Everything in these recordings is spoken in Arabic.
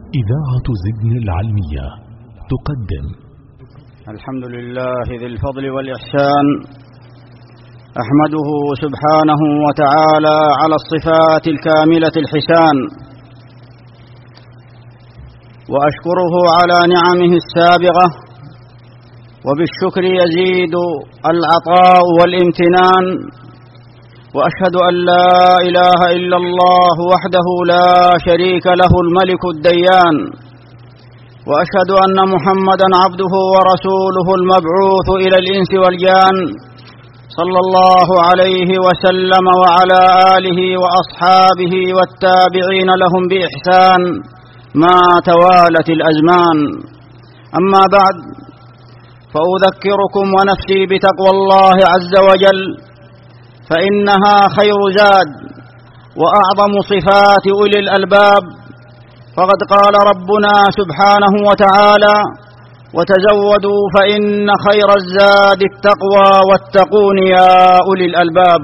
إذاعة زدن العلمية تقدم. الحمد لله ذي الفضل والإحسان، أحمده سبحانه وتعالى على الصفات الكاملة الحسان، وأشكره على نعمه السابغة، وبالشكر يزيد العطاء والامتنان، وأشهد أن لا إله إلا الله وحده لا شريك له الملك الديان، وأشهد أن محمدًا عبده ورسوله المبعوث إلى الإنس والجان، صلى الله عليه وسلم وعلى آله وأصحابه والتابعين لهم بإحسان ما توالت الأزمان. أما بعد، فأذكركم ونفسي بتقوى الله عز وجل، فإنها خير زاد وأعظم صفات أولي الألباب. فقد قال ربنا سبحانه وتعالى: وتزودوا فإن خير الزاد التقوى واتقون يا أولي الألباب.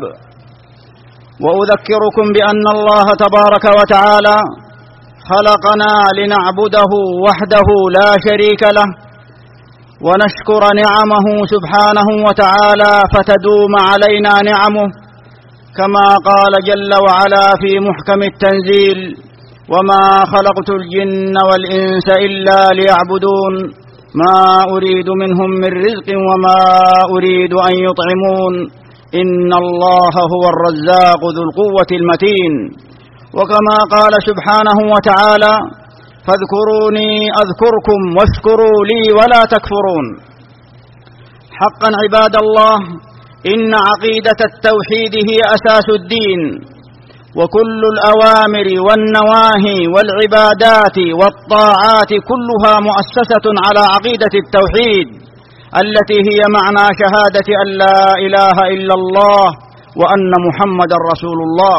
وأذكركم بأن الله تبارك وتعالى خلقنا لنعبده وحده لا شريك له، ونشكر نعمه سبحانه وتعالى فتدوم علينا نعمه، كما قال جل وعلا في محكم التنزيل: وما خلقت الجن والإنس إلا ليعبدون ما أريد منهم من رزق وما أريد أن يطعمون إن الله هو الرزاق ذو القوة المتين. وكما قال سبحانه وتعالى: فاذكروني أذكركم واشكروا لي ولا تكفرون. حقا عباد الله، إن عقيدة التوحيد هي أساس الدين، وكل الأوامر والنواهي والعبادات والطاعات كلها مؤسسة على عقيدة التوحيد، التي هي معنى شهادة أن لا إله إلا الله وأن محمدًا رسول الله.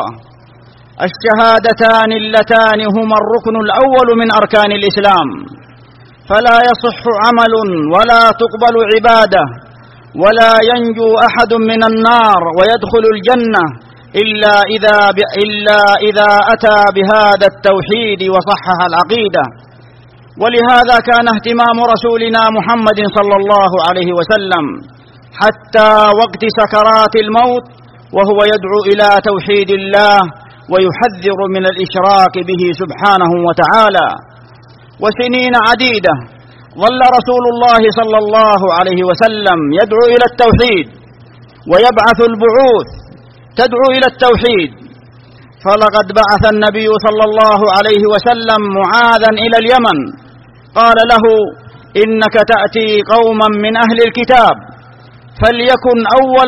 الشهادتان اللتان هما الركن الأول من أركان الإسلام، فلا يصح عمل ولا تقبل عبادة ولا ينجو أحد من النار ويدخل الجنة إلا إذا أتى بهذا التوحيد وصحح العقيدة. ولهذا كان اهتمام رسولنا محمد صلى الله عليه وسلم حتى وقت سكرات الموت وهو يدعو إلى توحيد الله ويحذر من الإشراك به سبحانه وتعالى. وسنين عديدة ظل رسول الله صلى الله عليه وسلم يدعو إلى التوحيد، ويبعث البعوث تدعو إلى التوحيد. فلقد بعث النبي صلى الله عليه وسلم معاذا إلى اليمن، قال له: إنك تأتي قوما من أهل الكتاب، فليكن أول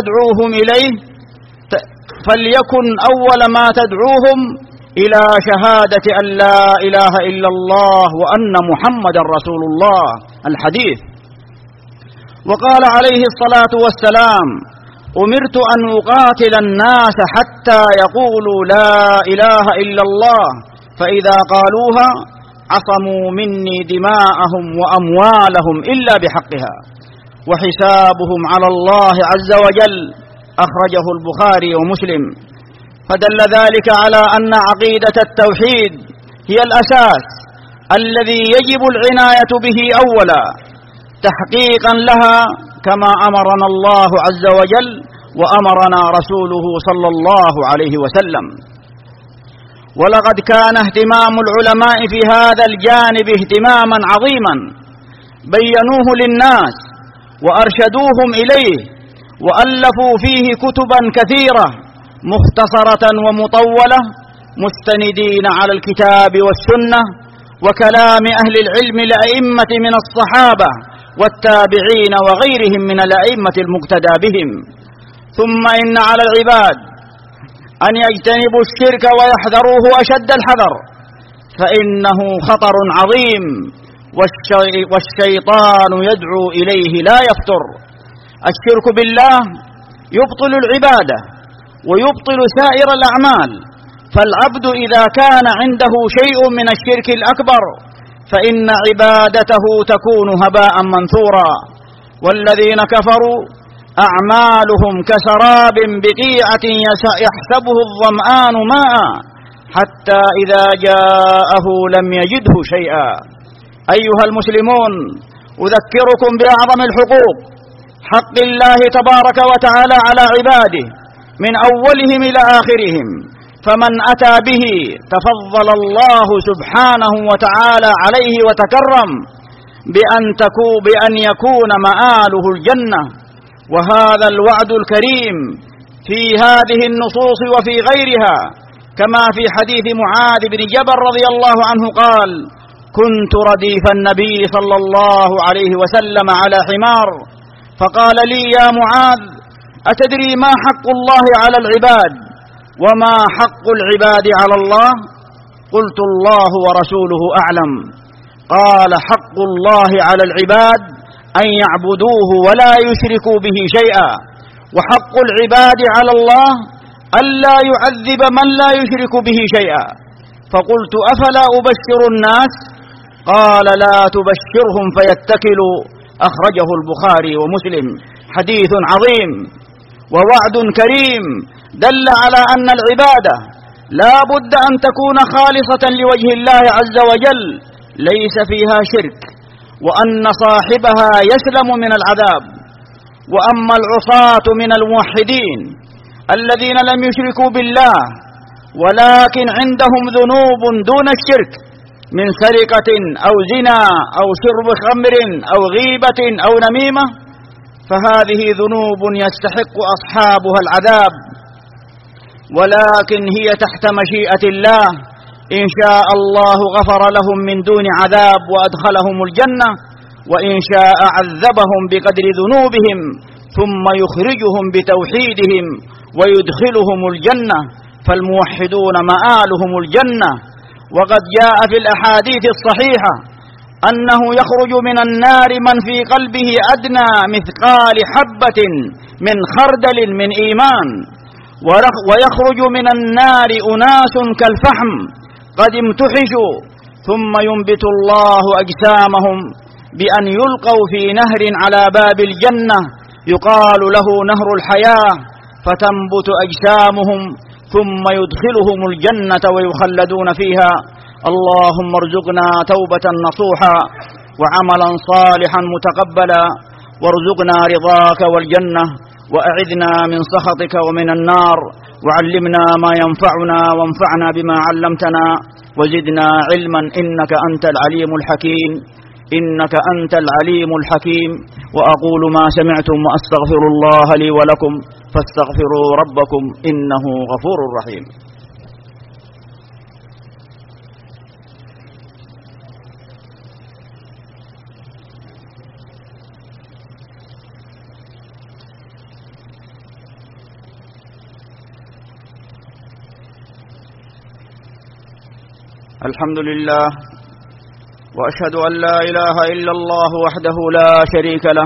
ما تدعوهم إلى شهادة أن لا إله إلا الله وأن محمدا رسول الله. الحديث. وقال عليه الصلاة والسلام: أمرت أن أقاتل الناس حتى يقولوا لا إله إلا الله، فإذا قالوها عصموا مني دماءهم وأموالهم إلا بحقها وحسابهم على الله عز وجل. أخرجه البخاري ومسلم. فدل ذلك على أن عقيدة التوحيد هي الأساس الذي يجب العناية به أولا تحقيقا لها، كما أمرنا الله عز وجل وأمرنا رسوله صلى الله عليه وسلم. ولقد كان اهتمام العلماء في هذا الجانب اهتماما عظيما، بينوه للناس وأرشدوهم إليه، وألفوا فيه كتبا كثيرة مختصرة ومطولة، مستندين على الكتاب والسنة وكلام أهل العلم الأئمة من الصحابة والتابعين وغيرهم من الأئمة المقتدى بهم. ثم إن على العباد أن يجتنبوا الشرك ويحذروه أشد الحذر، فإنه خطر عظيم، والشيطان يدعو إليه لا يفتر. الشرك بالله يبطل العبادة ويبطل سائر الأعمال، فالعبد إذا كان عنده شيء من الشرك الأكبر فإن عبادته تكون هباء منثورا. والذين كفروا أعمالهم كسراب بقيعة يحسبه الظمآن ماء حتى إذا جاءه لم يجده شيئا. أيها المسلمون، أذكركم بأعظم الحقوق، حق الله تبارك وتعالى على عباده من أولهم إلى آخرهم، فمن أتى به تفضل الله سبحانه وتعالى عليه وتكرم بأن يكون مآله الجنة. وهذا الوعد الكريم في هذه النصوص وفي غيرها، كما في حديث معاذ بن جبل رضي الله عنه قال: كنت رديف النبي صلى الله عليه وسلم على حمار، فقال لي: يا معاذ، أتدري ما حق الله على العباد وما حق العباد على الله؟ قلت: الله ورسوله أعلم. قال: حق الله على العباد أن يعبدوه ولا يشركوا به شيئا، وحق العباد على الله ألا يعذب من لا يشرك به شيئا. فقلت: أفلا أبشر الناس؟ قال: لا تبشرهم فيتكلوا. أخرجه البخاري ومسلم. حديث عظيم ووعد كريم دل على أن العبادة لا بد أن تكون خالصة لوجه الله عز وجل، ليس فيها شرك، وأن صاحبها يسلم من العذاب. وأما العصاة من الموحدين الذين لم يشركوا بالله ولكن عندهم ذنوب دون الشرك من سرقة أو زنا أو شرب خمر أو غيبة أو نميمة، فهذه ذنوب يستحق أصحابها العذاب، ولكن هي تحت مشيئة الله. إن شاء الله غفر لهم من دون عذاب وأدخلهم الجنة، وإن شاء عذبهم بقدر ذنوبهم ثم يخرجهم بتوحيدهم ويدخلهم الجنة، فالموحدون مآلهم الجنة. وقد جاء في الأحاديث الصحيحة أنه يخرج من النار من في قلبه أدنى مثقال حبة من خردل من إيمان، ويخرج من النار أناس كالفحم قد امتحشوا، ثم ينبت الله أجسامهم بأن يلقوا في نهر على باب الجنة يقال له نهر الحياة، فتنبت أجسامهم ثم يدخلهم الجنة ويخلدون فيها. اللهم ارزقنا توبة نصوحا وعملا صالحا متقبلا، وارزقنا رضاك والجنة، وأعذنا من سخطك ومن النار، وعلمنا ما ينفعنا وانفعنا بما علمتنا، وزدنا علما إنك أنت العليم الحكيم. إنك أنت العليم الحكيم. وأقول ما سمعتم وأستغفر الله لي ولكم فاستغفروا ربكم إنه غفور رحيم. الحمد لله، وأشهد أن لا إله إلا الله وحده لا شريك له،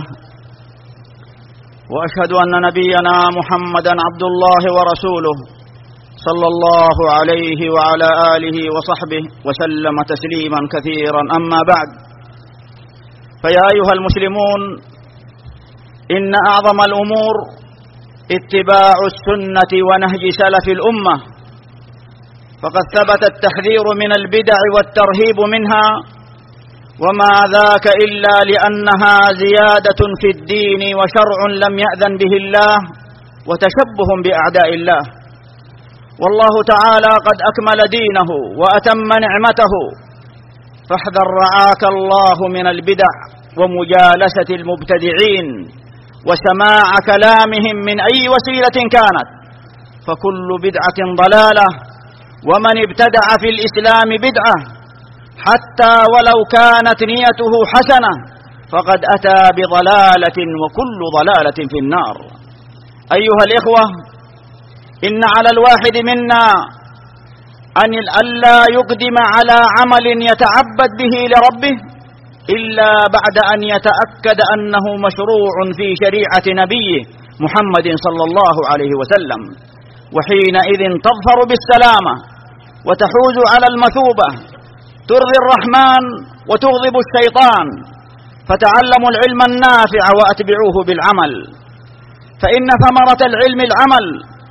وأشهد أن نبينا محمدا عبد الله ورسوله صلى الله عليه وعلى آله وصحبه وسلم تسليما كثيرا. أما بعد، فيا أيها المسلمون، إن أعظم الأمور اتباع السنة ونهج سلف الأمة، فقد ثبت التحذير من البدع والترهيب منها، وما ذاك إلا لأنها زيادة في الدين وشرع لم يأذن به الله وتشبه بأعداء الله. والله تعالى قد أكمل دينه وأتم نعمته، فاحذر رعاك الله من البدع ومجالسة المبتدعين وسماع كلامهم من أي وسيلة كانت، فكل بدعة ضلالة، ومن ابتدع في الإسلام بدعة حتى ولو كانت نيته حسنة فقد أتى بضلالة، وكل ضلالة في النار. أيها الإخوة، إن على الواحد منا أن ألا يقدم على عمل يتعبد به لربه إلا بعد أن يتأكد أنه مشروع في شريعة نبيه محمد صلى الله عليه وسلم، وحينئذ تظفر بالسلامة وتحوز على المثوبة، ترضي الرحمن وتغضب الشيطان. فتعلموا العلم النافع وأتبعوه بالعمل، فإن ثمرة العلم العمل،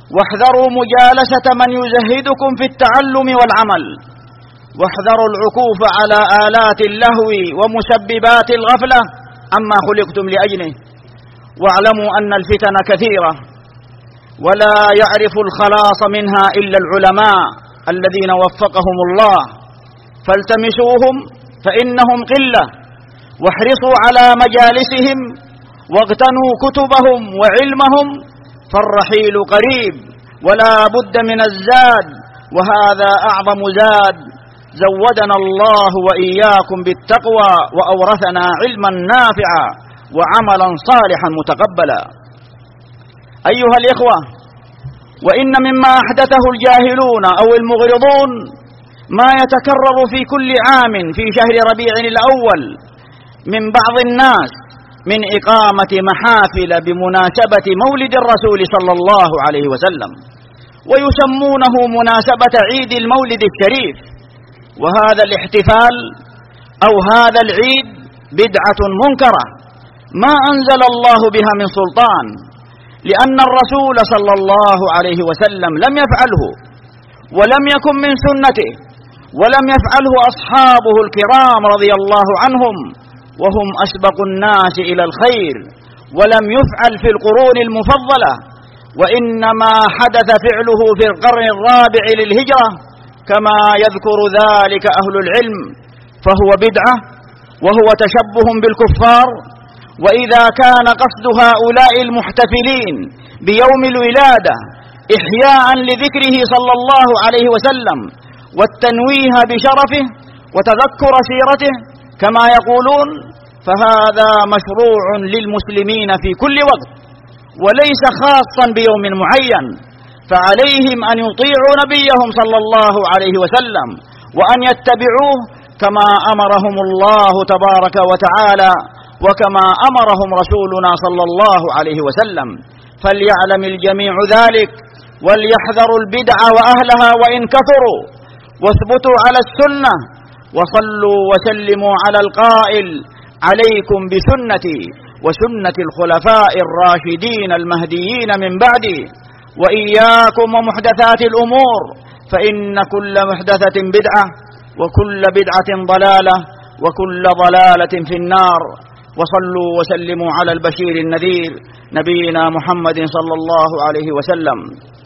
واحذروا مجالسة من يزهدكم في التعلم والعمل، واحذروا العكوف على آلات اللهو ومسببات الغفلة عما خلقتم لأجله. واعلموا أن الفتن كثيرة ولا يعرف الخلاص منها إلا العلماء الذين وفقهم الله، فالتمسوهم فإنهم قلة، واحرصوا على مجالسهم واغتنوا كتبهم وعلمهم، فالرحيل قريب ولا بد من الزاد، وهذا أعظم زاد زودنا الله وإياكم بالتقوى وأورثنا علما نافعا وعملا صالحا متقبلا. أيها الإخوة، وإن مما أحدثه الجاهلون أو المغرضون ما يتكرر في كل عام في شهر ربيع الأول من بعض الناس من إقامة محافل بمناسبة مولد الرسول صلى الله عليه وسلم، ويسمونه مناسبة عيد المولد الشريف. وهذا الاحتفال أو هذا العيد بدعة منكرة ما أنزل الله بها من سلطان، لأن الرسول صلى الله عليه وسلم لم يفعله ولم يكن من سنته، ولم يفعله أصحابه الكرام رضي الله عنهم وهم أسبق الناس إلى الخير، ولم يفعل في القرون المفضلة، وإنما حدث فعله في القرن الرابع للهجرة كما يذكر ذلك أهل العلم، فهو بدعة وهو تشبه بالكفار. وإذا كان قصد هؤلاء المحتفلين بيوم الولادة إحياء لذكره صلى الله عليه وسلم والتنويه بشرفه وتذكر سيرته كما يقولون، فهذا مشروع للمسلمين في كل وقت وليس خاصا بيوم معين، فعليهم أن يطيعوا نبيهم صلى الله عليه وسلم وأن يتبعوه كما أمرهم الله تبارك وتعالى وكما أمرهم رسولنا صلى الله عليه وسلم. فليعلم الجميع ذلك وليحذروا البدع وأهلها وإن كثروا، واثبتوا على السنة، وصلوا وسلموا على القائل: عليكم بسنتي وسنة الخلفاء الراشدين المهديين من بعدي، وإياكم ومحدثات الأمور، فإن كل محدثة بدعة وكل بدعة ضلالة وكل ضلالة في النار. وصلوا وسلموا على البشير النذير نبينا محمد صلى الله عليه وسلم،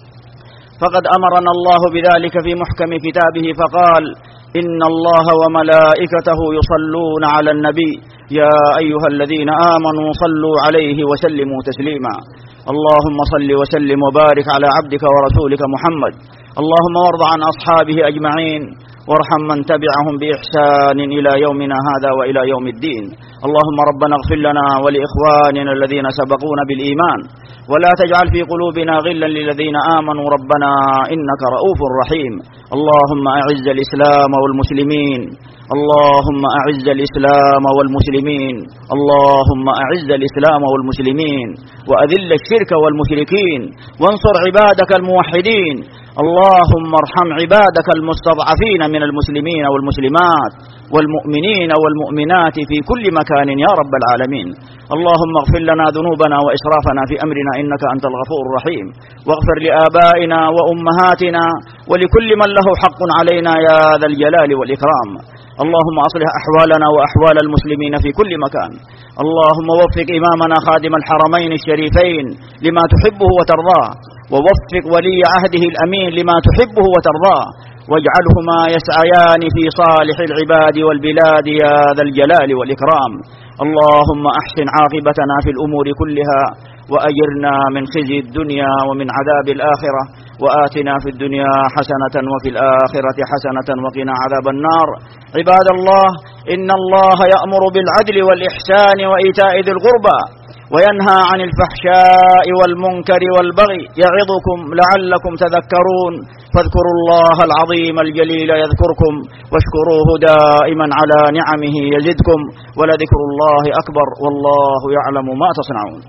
فقد أمرنا الله بذلك في محكم كتابه فقال: إن الله وملائكته يصلون على النبي يا أيها الذين آمنوا صلوا عليه وسلموا تسليما. اللهم صل وسلم وبارك على عبدك ورسولك محمد. اللهم وارض عن أصحابه أجمعين، وارحم من تبعهم بإحسان إلى يومنا هذا وإلى يوم الدين. اللهم ربنا اغفر لنا ولإخواننا الذين سبقونا بالإيمان، ولا تجعل في قلوبنا غلا للذين آمنوا ربنا إنك رؤوف رحيم. اللهم أعز الإسلام والمسلمين، اللهم أعز الإسلام والمسلمين، اللهم أعز الإسلام والمسلمين، وأذل الشرك والمشركين، وانصر عبادك الموحدين. اللهم ارحم عبادك المستضعفين من المسلمين والمسلمات والمؤمنين والمؤمنات في كل مكان يا رب العالمين. اللهم اغفر لنا ذنوبنا وإسرافنا في أمرنا إنك أنت الغفور الرحيم، واغفر لآبائنا وأمهاتنا ولكل من له حق علينا يا ذا الجلال والإكرام. اللهم أصلح أحوالنا وأحوال المسلمين في كل مكان. اللهم وفق إمامنا خادم الحرمين الشريفين لما تحبه وترضاه، ووفق ولي عهده الأمين لما تحبه وترضاه، واجعلهما يسعيان في صالح العباد والبلاد يا ذا الجلال والإكرام. اللهم أحسن عاقبتنا في الأمور كلها، وأجرنا من خزي الدنيا ومن عذاب الآخرة، وآتنا في الدنيا حسنة وفي الآخرة حسنة وقنا عذاب النار. عباد الله، إن الله يأمر بالعدل والإحسان وإيتاء ذي القربى وينهى عن الفحشاء والمنكر والبغي يعظكم لعلكم تذكرون. فاذكروا الله العظيم الجليل يذكركم، واشكروه دائما على نعمه يزدكم، ولذكر الله أكبر والله يعلم ما تصنعون.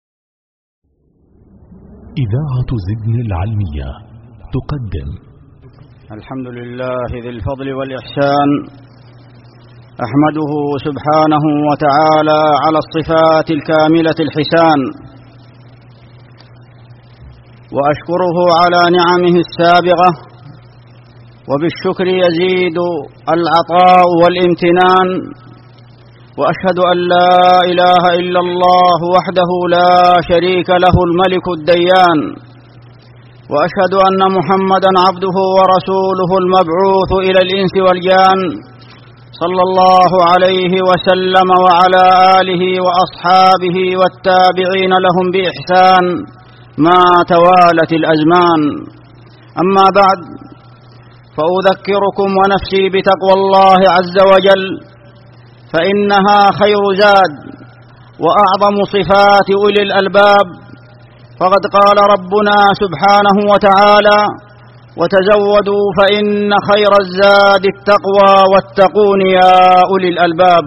إذاعة زدن العلمية تقدم الحمد لله ذي الفضل والإحسان، أحمده سبحانه وتعالى على الصفات الكاملة الحسان، وأشكره على نعمه السابغة، وبالشكر يزيد العطاء والامتنان. وأشهد أن لا إله إلا الله وحده لا شريك له الملك الديان، وأشهد أن محمدًا عبده ورسوله المبعوث إلى الإنس والجان، صلى الله عليه وسلم وعلى آله وأصحابه والتابعين لهم بإحسان ما توالت الأزمان. أما بعد، فأذكركم ونفسي بتقوى الله عز وجل، فإنها خير زاد وأعظم صفات أولي الألباب. فقد قال ربنا سبحانه وتعالى: وتزودوا فإن خير الزاد التقوى واتقون يا أولي الألباب.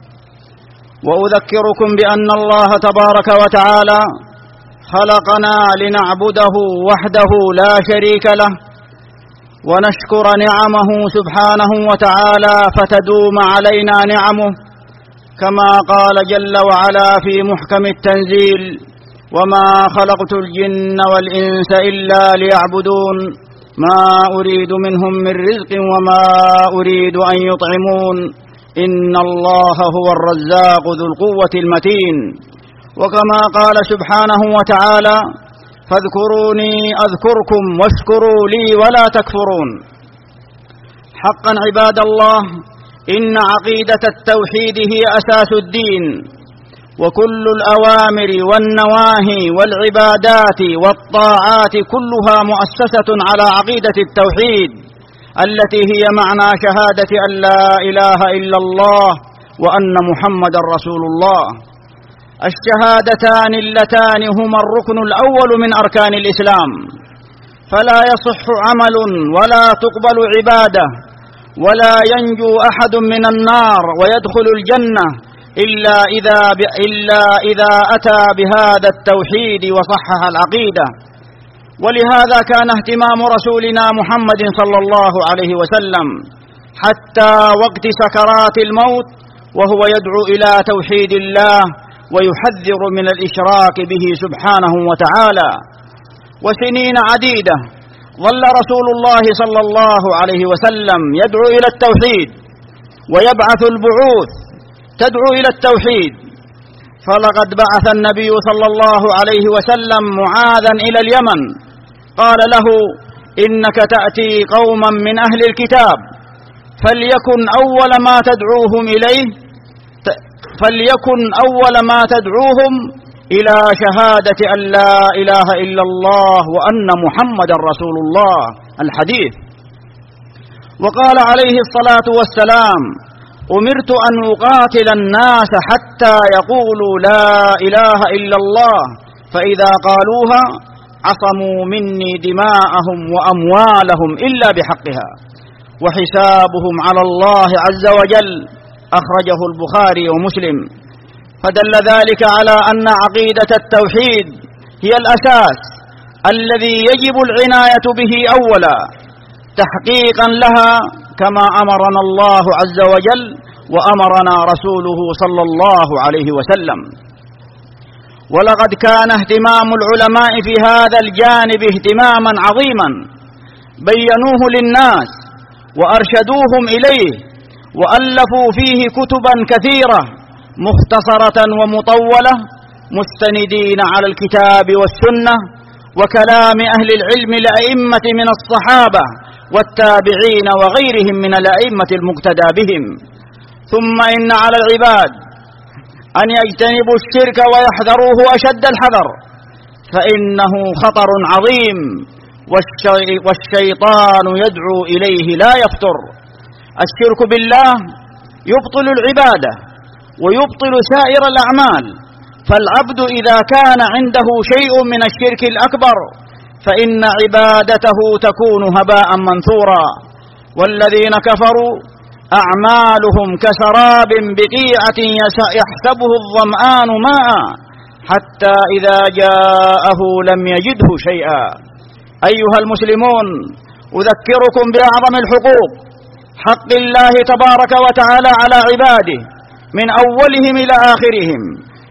وأذكركم بأن الله تبارك وتعالى خلقنا لنعبده وحده لا شريك له، ونشكر نعمه سبحانه وتعالى فتدوم علينا نعمه، كما قال جل وعلا في محكم التنزيل: وما خلقت الجن والإنس إلا ليعبدون ما أريد منهم من رزق وما أريد أن يطعمون إن الله هو الرزاق ذو القوة المتين. وكما قال سبحانه وتعالى: فاذكروني أذكركم واشكروا لي ولا تكفرون. حقا عباد الله، إن عقيدة التوحيد هي أساس الدين، وكل الأوامر والنواهي والعبادات والطاعات كلها مؤسسة على عقيدة التوحيد، التي هي معنى شهادة أن لا إله إلا الله وأن محمدا رسول الله. الشهادتان اللتان هما الركن الأول من أركان الإسلام، فلا يصح عمل ولا تقبل عبادة ولا ينجو أحد من النار ويدخل الجنة إلا إذا أتى بهذا التوحيد وصحح العقيدة. ولهذا كان اهتمام رسولنا محمد صلى الله عليه وسلم حتى وقت سكرات الموت وهو يدعو إلى توحيد الله ويحذر من الإشراك به سبحانه وتعالى. وسنين عديدة ظل رسول الله صلى الله عليه وسلم يدعو إلى التوحيد، ويبعث البعوث تدعو إلى التوحيد. فلقد بعث النبي صلى الله عليه وسلم معاذا إلى اليمن، قال له: إنك تأتي قوما من أهل الكتاب، فليكن أول ما تدعوهم إلى شهادة أن لا إله إلا الله وأن محمدا رسول الله. الحديث. وقال عليه الصلاة والسلام: أمرت أن أقاتل الناس حتى يقولوا لا إله إلا الله، فإذا قالوها عصموا مني دماءهم وأموالهم إلا بحقها وحسابهم على الله عز وجل. أخرجه البخاري ومسلم. فدل ذلك على أن عقيدة التوحيد هي الأساس الذي يجب العناية به أولا تحقيقا لها، كما أمرنا الله عز وجل وأمرنا رسوله صلى الله عليه وسلم. ولقد كان اهتمام العلماء في هذا الجانب اهتماما عظيما، بينوه للناس وأرشدوهم إليه، وألفوا فيه كتبا كثيرة مختصرة ومطولة مستندين على الكتاب والسنة وكلام أهل العلم الأئمة من الصحابة والتابعين وغيرهم من الأئمة المقتدى بهم. ثم إن على العباد أن يجتنبوا الشرك ويحذروه أشد الحذر، فإنه خطر عظيم، والشيطان يدعو إليه لا يفتر. الشرك بالله يبطل العبادة ويبطل سائر الأعمال، فالعبد إذا كان عنده شيء من الشرك الأكبر فإن عبادته تكون هباء منثورا. والذين كفروا أعمالهم كسراب بقيعة يحسبه الظمآن ماء حتى إذا جاءه لم يجده شيئا. أيها المسلمون، أذكركم بأعظم الحقوق، حق الله تبارك وتعالى على عباده من أولهم إلى آخرهم،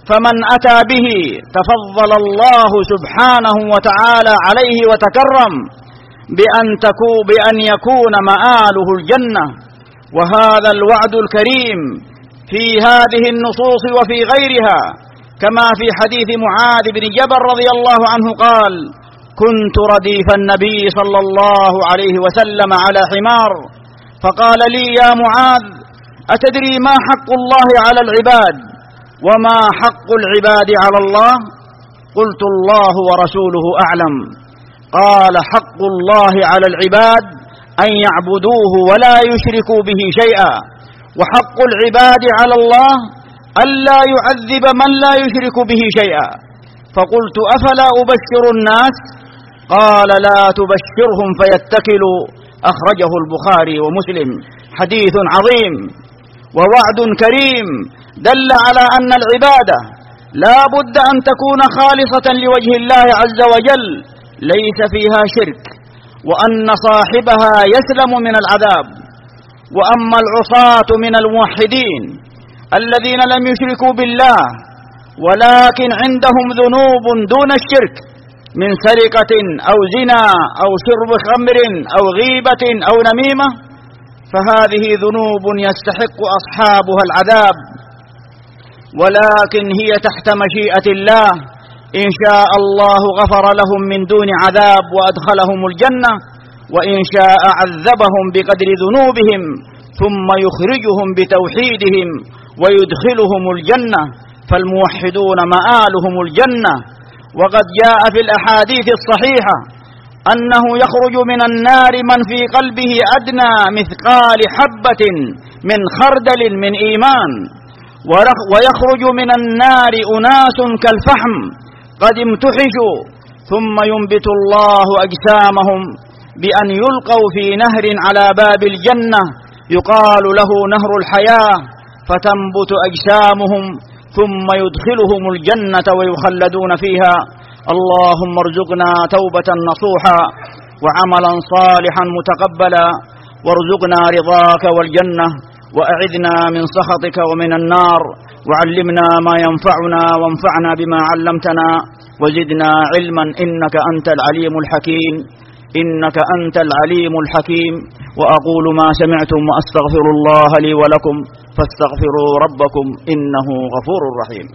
فمن أتى به تفضل الله سبحانه وتعالى عليه وتكرم بأن يكون مآله الجنة. وهذا الوعد الكريم في هذه النصوص وفي غيرها، كما في حديث معاذ بن جبل رضي الله عنه قال: كنت رديف النبي صلى الله عليه وسلم على حمار، فقال لي: يا معاذ، أتدري ما حق الله على العباد وما حق العباد على الله؟ قلت: الله ورسوله أعلم. قال: حق الله على العباد أن يعبدوه ولا يشركوا به شيئا، وحق العباد على الله ألا يعذب من لا يشرك به شيئا. فقلت: أفلا أبشر الناس؟ قال: لا تبشرهم فيتكلوا. أخرجه البخاري ومسلم. حديث عظيم ووعد كريم دل على أن العبادة لا بد أن تكون خالصة لوجه الله عز وجل، ليس فيها شرك، وأن صاحبها يسلم من العذاب. وأما العصاة من الموحدين الذين لم يشركوا بالله ولكن عندهم ذنوب دون الشرك من سرقة أو زنا أو شرب خمر أو غيبة أو نميمة، فهذه ذنوب يستحق أصحابها العذاب، ولكن هي تحت مشيئة الله. إن شاء الله غفر لهم من دون عذاب وأدخلهم الجنة، وإن شاء عذبهم بقدر ذنوبهم ثم يخرجهم بتوحيدهم ويدخلهم الجنة، فالموحدون مآلهم الجنة. وقد جاء في الأحاديث الصحيحة أنه يخرج من النار من في قلبه أدنى مثقال حبة من خردل من إيمان، ويخرج من النار أناس كالفحم قد امتحشوا، ثم ينبت الله أجسامهم بأن يلقوا في نهر على باب الجنة يقال له نهر الحياة، فتنبت أجسامهم ثم يدخلهم الجنة ويخلدون فيها. اللهم ارزقنا توبة نصوحا وعملا صالحا متقبلا، وارزقنا رضاك والجنة، وأعذنا من سخطك ومن النار، وعلمنا ما ينفعنا وانفعنا بما علمتنا، وزدنا علما إنك أنت العليم الحكيم. إنك أنت العليم الحكيم. وأقول ما سمعتم وأستغفر الله لي ولكم فاستغفروا ربكم إنه غفور رحيم.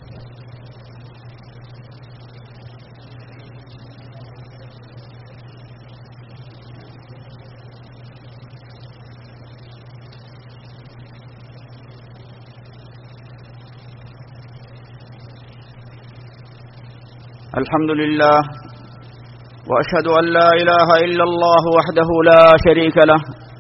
الحمد لله، وأشهد أن لا إله إلا الله وحده لا شريك له،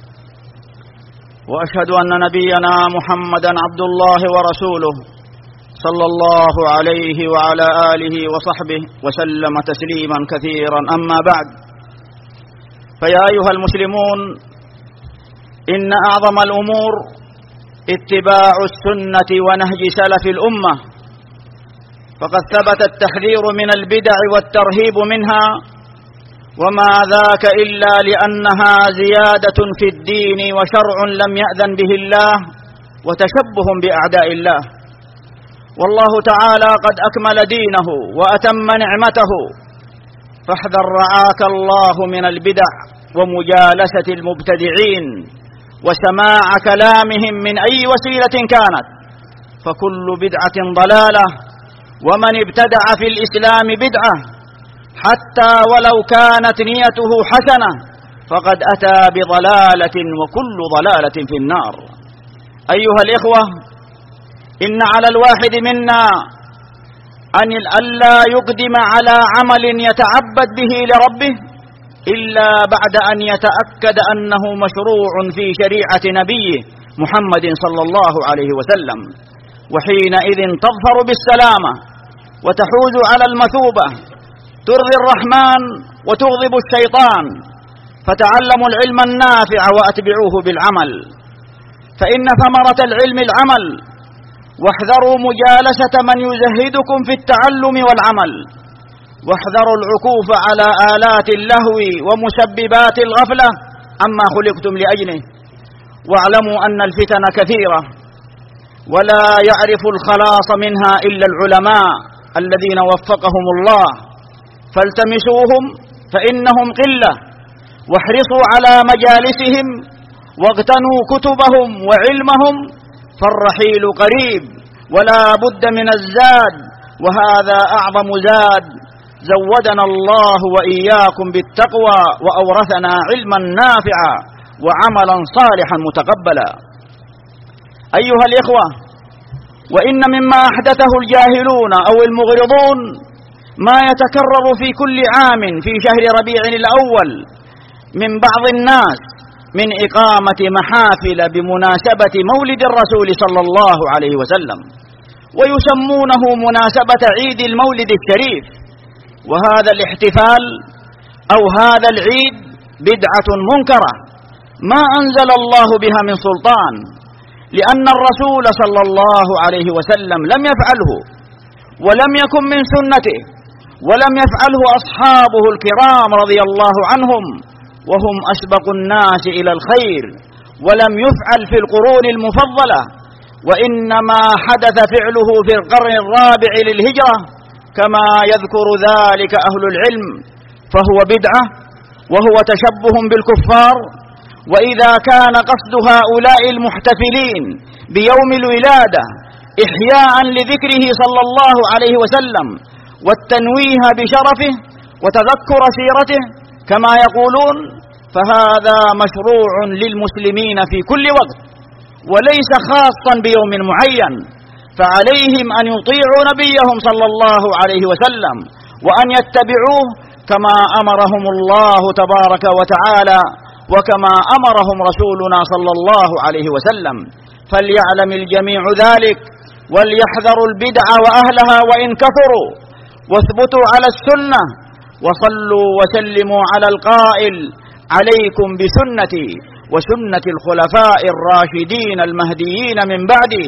وأشهد أن نبينا محمدا عبد الله ورسوله صلى الله عليه وعلى آله وصحبه وسلم تسليما كثيرا. أما بعد، فيا أيها المسلمون، إن أعظم الأمور اتباع السنة ونهج سلف الأمة، فقد ثبت التحذير من البدع والترهيب منها، وما ذاك إلا لأنها زيادة في الدين وشرع لم يأذن به الله وتشبه بأعداء الله. والله تعالى قد أكمل دينه وأتم نعمته، فاحذر رعاك الله من البدع ومجالسة المبتدعين وسماع كلامهم من أي وسيلة كانت، فكل بدعة ضلالة، ومن ابتدع في الإسلام بدعة حتى ولو كانت نيته حسنة فقد أتى بضلالة، وكل ضلالة في النار. أيها الإخوة، إن على الواحد منا أن ألا يقدم على عمل يتعبد به لربه إلا بعد أن يتأكد أنه مشروع في شريعة نبيه محمد صلى الله عليه وسلم، وحينئذ تظفر بالسلامة وتحوز على المثوبة، ترضي الرحمن وتغضب الشيطان. فتعلموا العلم النافع وأتبعوه بالعمل، فإن ثمرة العلم العمل، واحذروا مجالسة من يزهدكم في التعلم والعمل، واحذروا العكوف على آلات اللهو ومسببات الغفلة عما خلقتم لأجله. واعلموا أن الفتن كثيرة، ولا يعرف الخلاص منها إلا العلماء الذين وفقهم الله، فالتمسوهم فإنهم قلة، واحرصوا على مجالسهم واغتنوا كتبهم وعلمهم، فالرحيل قريب ولا بد من الزاد، وهذا أعظم زاد. زودنا الله وإياكم بالتقوى وأورثنا علما نافعا وعملا صالحا متقبلا. أيها الإخوة، وإن مما أحدثه الجاهلون أو المغرضون ما يتكرر في كل عام في شهر ربيع الأول من بعض الناس من إقامة محافل بمناسبة مولد الرسول صلى الله عليه وسلم، ويسمونه مناسبة عيد المولد الشريف. وهذا الاحتفال أو هذا العيد بدعة منكرة ما أنزل الله بها من سلطان، لأن الرسول صلى الله عليه وسلم لم يفعله، ولم يكن من سنته، ولم يفعله أصحابه الكرام رضي الله عنهم وهم أسبق الناس إلى الخير، ولم يفعل في القرون المفضلة، وإنما حدث فعله في القرن الرابع للهجرة كما يذكر ذلك أهل العلم، فهو بدعة وهو تشبه بالكفار. وإذا كان قصد هؤلاء المحتفلين بيوم الولادة إحياء لذكره صلى الله عليه وسلم والتنويه بشرفه وتذكر سيرته كما يقولون، فهذا مشروع للمسلمين في كل وقت وليس خاصا بيوم معين، فعليهم أن يطيعوا نبيهم صلى الله عليه وسلم وأن يتبعوه كما أمرهم الله تبارك وتعالى وكما أمرهم رسولنا صلى الله عليه وسلم. فليعلم الجميع ذلك وليحذروا البدع وأهلها وإن كثروا، واثبتوا على السنة، وصلوا وسلموا على القائل: عليكم بسنتي وسنة الخلفاء الراشدين المهديين من بعدي،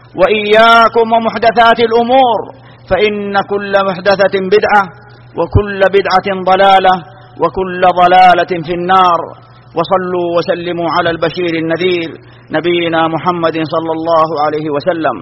وإياكم ومحدثات الأمور، فإن كل محدثة بدعة وكل بدعة ضلالة وكل ضلالة في النار. وصلوا وسلموا على البشير النذير نبينا محمد صلى الله عليه وسلم،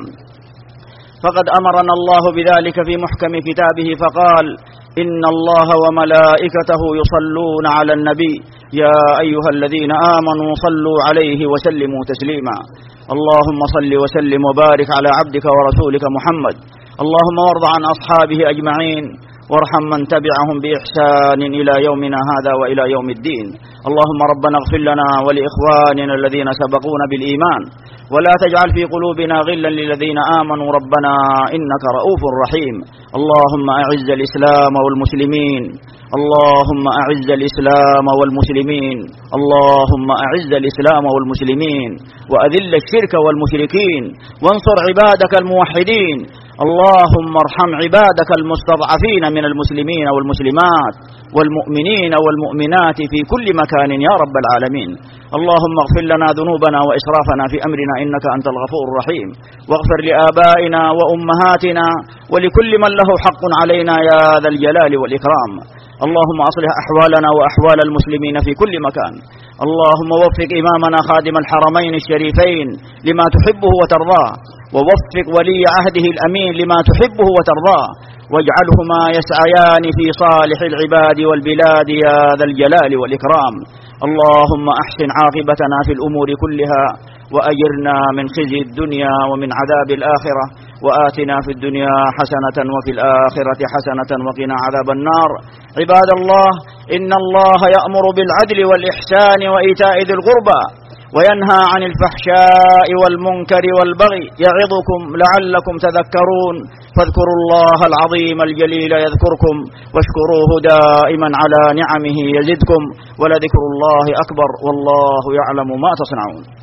فقد أمرنا الله بذلك في محكم كتابه فقال: إن الله وملائكته يصلون على النبي يا أيها الذين آمنوا صلوا عليه وسلموا تسليما. اللهم صل وسلم وبارك على عبدك ورسولك محمد. اللهم وارض عن أصحابه أجمعين، وارحم من تبعهم بإحسان إلى يومنا هذا وإلى يوم الدين. اللهم ربنا اغفر لنا ولإخواننا الذين سبقونا بالإيمان، ولا تجعل في قلوبنا غلا للذين آمنوا ربنا إنك رؤوف رحيم. اللهم أعز الإسلام والمسلمين، اللهم أعز الإسلام والمسلمين، اللهم أعز الإسلام والمسلمين، وأذل الشرك والمشركين، وانصر عبادك الموحدين. اللهم ارحم عبادك المستضعفين من المسلمين والمسلمات والمؤمنين والمؤمنات في كل مكان يا رب العالمين. اللهم اغفر لنا ذنوبنا وإسرافنا في أمرنا إنك أنت الغفور الرحيم، واغفر لآبائنا وأمهاتنا ولكل من له حق علينا يا ذا الجلال والإكرام. اللهم أصلح أحوالنا وأحوال المسلمين في كل مكان. اللهم وفق إمامنا خادم الحرمين الشريفين لما تحبه وترضاه، ووفق ولي عهده الأمين لما تحبه وترضاه، واجعلهما يسعيان في صالح العباد والبلاد يا ذا الجلال والإكرام. اللهم أحسن عاقبتنا في الأمور كلها، وأجرنا من خزي الدنيا ومن عذاب الآخرة، وآتنا في الدنيا حسنة وفي الآخرة حسنة وقنا عذاب النار. عباد الله، إن الله يأمر بالعدل والإحسان وإيتاء ذي القربى، وينهى عن الفحشاء والمنكر والبغي، يعظكم لعلكم تذكرون. فاذكروا الله العظيم الجليل يذكركم، واشكروه دائما على نعمه يزدكم، ولذكر الله أكبر، والله يعلم ما تصنعون.